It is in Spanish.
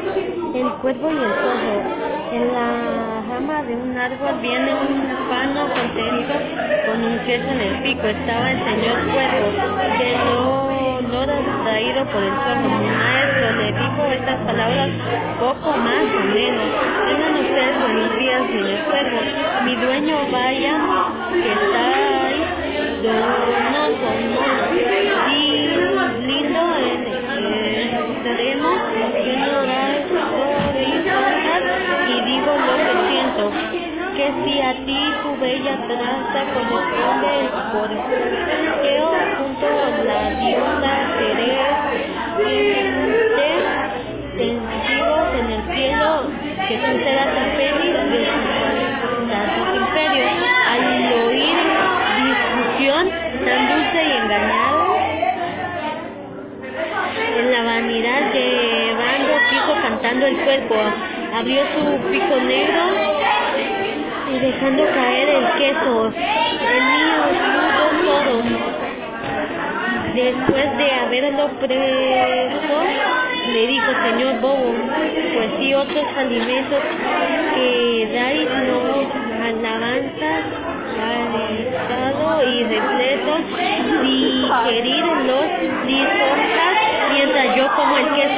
El cuervo y el zorro. En la rama de un árbol viene un pano contento con un queso en el pico. Estaba el señor cuervo, que lo traído por el zorro. Mi maestro le dijo estas palabras, poco más o menos. Tengan ustedes buenos días, señor cuervo. Mi dueño vaya, que está ahí, donoso, lindo estaremos en horario y digo lo que siento, que si a ti tu bella traza corresponde el porqueo junto a la diosa tensivos en el cielo, que tú serás el feliz de sus imperios. Al oír discusión tan dulce y engañado, en la vanidad llevando quiso cantando el cuerpo, abrió su pico negro y dejando caer el queso, el mío pudo todo. Después de haberlo preso, le dijo, señor bobo, pues si otros alimentos que dais no alabanzas alistado y repleto, digerir los lisonjas, mientras yo como el queso